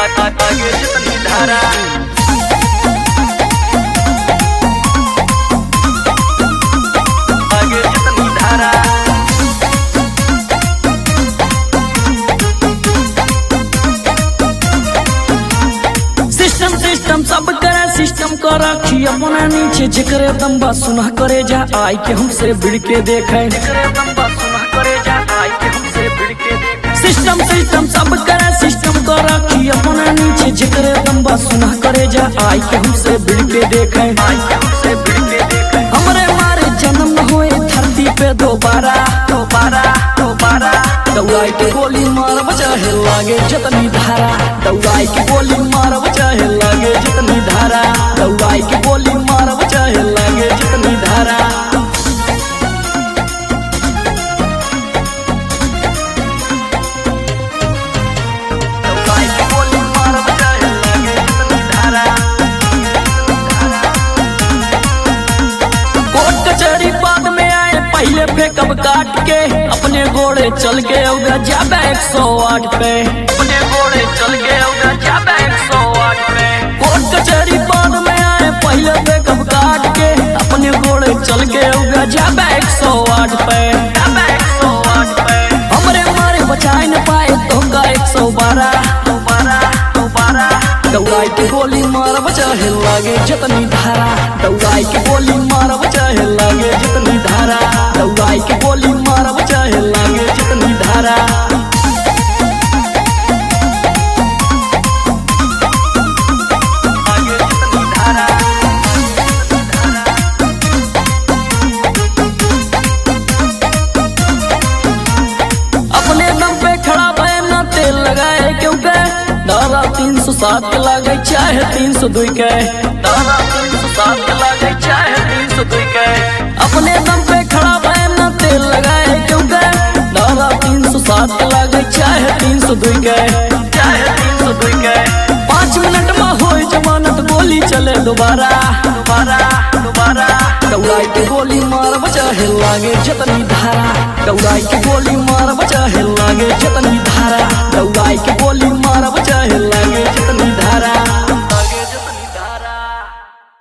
आगे जितनी धारा आगे जितनी धारा सिस्टम सब करे सिस्टम को रखी अपना नीचे जिक्र दम्बा सुना करे जा आई के हमसे भिड़ के देखे सिस्टम सब करे सिस्टम को रखी अपना नीचे जिक्र दम्बा सुना करे जा आई के हमसे भिड़ के देखे हमरे मारे जन्म न हुए धरती पे दोबारा दवाई के गोली मार बचाहे लागे जितनी धारा दवाई की गोली मार बचाहे लागे जितनी धारा दवाई की गोली मार बचाहे लागे जितनी धारा दवाई की गोली मार बचाहे लागे जितनी धारा कोर्ट कचहरी बाद में आए पहले फेंकब काट के अपने घोड़े चल के होगा जाबे 108 पे अपने घोड़े चल के होगा जाबे 108 पे कोर्ट कचहरी बाद में आए पहले फेंकब काट के अपने घोड़े चल के होगा जाबे 108 पे हमरे मारे बचाए न पाए तो का 112 दवाई की गोली मार बचाहे लागे जितनी धारा दवाई की गोली मार बचाहे लागे जितनी धारा दवाई की गोली मार बचाहे लागे जितनी धारा आगे जितनी धारा अपने दम पे खड़ा भय न तेल लगाए क्योंकि धारा 307 के लागे चाहे 302 के धारा 307 के लागे चाहे 302 के अपने दम पे खड़ा भय न तेल लगाए क्योंकि धारा 307 के लागे चाहे 302 के चाहे 302 के 5 मिनट में हो जमानत गोली चले दोबारा दवाई की गोली मार बचाहे लागे जितनी धारा दवाई की गोली मार बचाहे लागे जितनी धारा दवाई की गोली मार बचाहे लागे जितनी धारा